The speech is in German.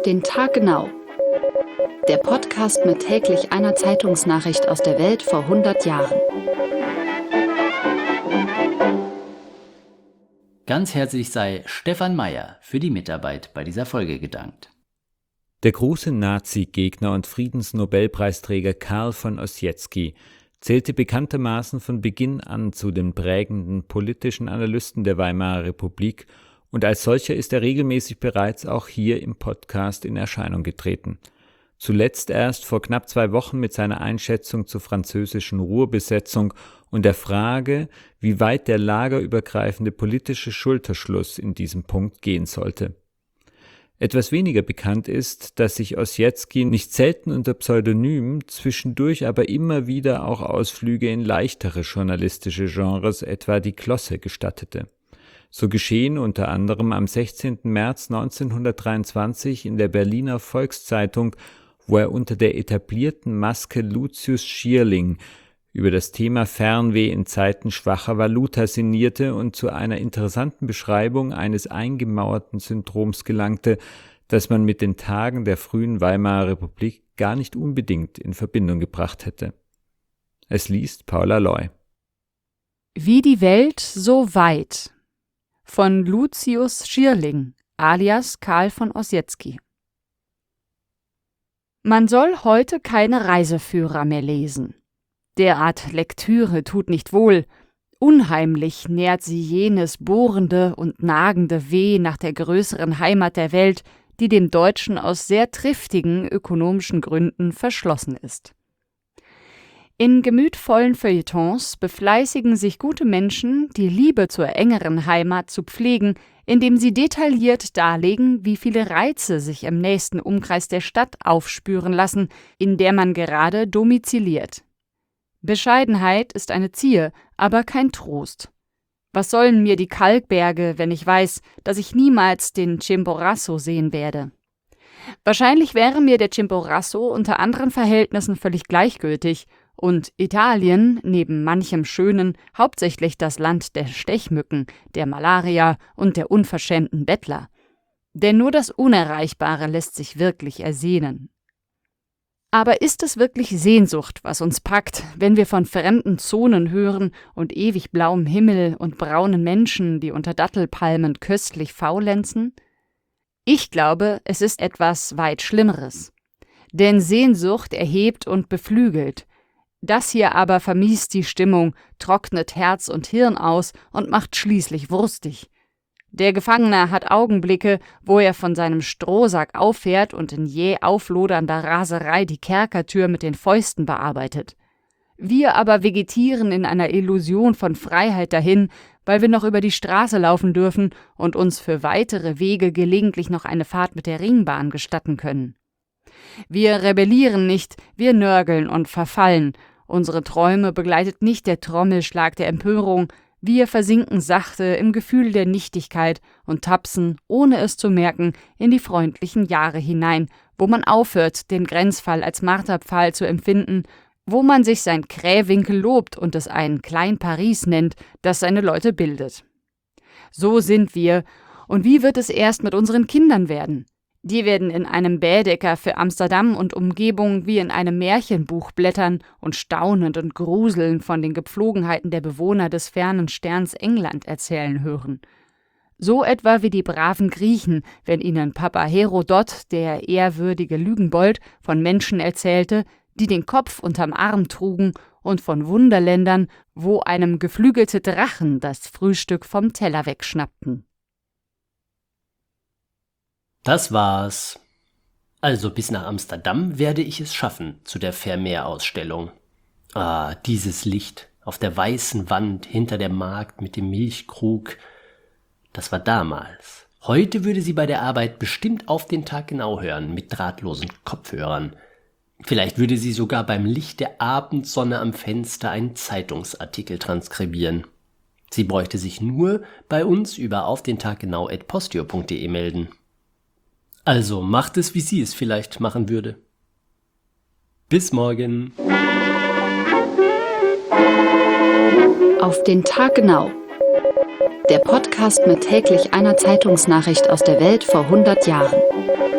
den Tag genau. Der Podcast mit täglich einer Zeitungsnachricht aus der Welt vor 100 Jahren. Ganz herzlich sei Stefan Meyer für die Mitarbeit bei dieser Folge gedankt. Der große Nazi-Gegner und Friedensnobelpreisträger Karl von Ossietzky zählte bekanntermaßen von Beginn an zu den prägenden politischen Analysten der Weimarer Republik und als solcher ist er regelmäßig bereits auch hier im Podcast in Erscheinung getreten. Zuletzt erst vor knapp 2 Wochen mit seiner Einschätzung zur französischen Ruhrbesetzung und der Frage, wie weit der lagerübergreifende politische Schulterschluss in diesem Punkt gehen sollte. Etwas weniger bekannt ist, dass sich Ossietzky nicht selten unter Pseudonym, zwischendurch aber immer wieder auch Ausflüge in leichtere journalistische Genres, etwa die Glosse, gestattete. So geschehen unter anderem am 16. März 1923 in der Berliner Volkszeitung, wo er unter der etablierten Maske Lucius Schierling über das Thema Fernweh in Zeiten schwacher Valuta sinnierte und zu einer interessanten Beschreibung eines eingemauerten Syndroms gelangte, das man mit den Tagen der frühen Weimarer Republik gar nicht unbedingt in Verbindung gebracht hätte. Es liest Paula Loy. Wie die Welt, so weit von Lucius Schierling, alias Karl von Ossietzky. Man soll heute keine Reiseführer mehr lesen. Derart Lektüre tut nicht wohl. Unheimlich nährt sie jenes bohrende und nagende Weh nach der größeren Heimat der Welt, die dem Deutschen aus sehr triftigen ökonomischen Gründen verschlossen ist. In gemütvollen Feuilletons befleißigen sich gute Menschen, die Liebe zur engeren Heimat zu pflegen, indem sie detailliert darlegen, wie viele Reize sich im nächsten Umkreis der Stadt aufspüren lassen, in der man gerade domiziliert. Bescheidenheit ist eine Zier, aber kein Trost. Was sollen mir die Kalkberge, wenn ich weiß, dass ich niemals den Chimborazo sehen werde? Wahrscheinlich wäre mir der Chimborazo unter anderen Verhältnissen völlig gleichgültig und Italien, neben manchem Schönen, hauptsächlich das Land der Stechmücken, der Malaria und der unverschämten Bettler. Denn nur das Unerreichbare lässt sich wirklich ersehnen. Aber ist es wirklich Sehnsucht, was uns packt, wenn wir von fremden Zonen hören und ewig blauem Himmel und braunen Menschen, die unter Dattelpalmen köstlich faulenzen? Ich glaube, es ist etwas weit Schlimmeres. Denn Sehnsucht erhebt und beflügelt. Das hier aber vermiest die Stimmung, trocknet Herz und Hirn aus und macht schließlich wurstig. Der Gefangene hat Augenblicke, wo er von seinem Strohsack auffährt und in jäh auflodernder Raserei die Kerkertür mit den Fäusten bearbeitet. Wir aber vegetieren in einer Illusion von Freiheit dahin, weil wir noch über die Straße laufen dürfen und uns für weitere Wege gelegentlich noch eine Fahrt mit der Ringbahn gestatten können. Wir rebellieren nicht, wir nörgeln und verfallen. Unsere Träume begleitet nicht der Trommelschlag der Empörung, wir versinken sachte im Gefühl der Nichtigkeit und tapsen, ohne es zu merken, in die freundlichen Jahre hinein, wo man aufhört, den Grenzfall als Marterpfahl zu empfinden, wo man sich sein Krähwinkel lobt und es ein Klein-Paris nennt, das seine Leute bildet. So sind wir, und wie wird es erst mit unseren Kindern werden? Die werden in einem Baedeker für Amsterdam und Umgebung wie in einem Märchenbuch blättern und staunend und gruselnd von den Gepflogenheiten der Bewohner des fernen Sterns England erzählen hören. So etwa wie die braven Griechen, wenn ihnen Papa Herodot, der ehrwürdige Lügenbold, von Menschen erzählte, die den Kopf unterm Arm trugen und von Wunderländern, wo einem geflügelte Drachen das Frühstück vom Teller wegschnappten. Das war's. Also bis nach Amsterdam werde ich es schaffen zu der Vermeer-Ausstellung. Ah, dieses Licht auf der weißen Wand hinter der Magd mit dem Milchkrug. Das war damals. Heute würde sie bei der Arbeit bestimmt auf den Tag genau hören mit drahtlosen Kopfhörern. Vielleicht würde sie sogar beim Licht der Abendsonne am Fenster einen Zeitungsartikel transkribieren. Sie bräuchte sich nur bei uns über aufdentaggenau@postio.de melden. Also macht es, wie sie es vielleicht machen würde. Bis morgen. Auf den Tag genau. Der Podcast mit täglich einer Zeitungsnachricht aus der Welt vor 100 Jahren.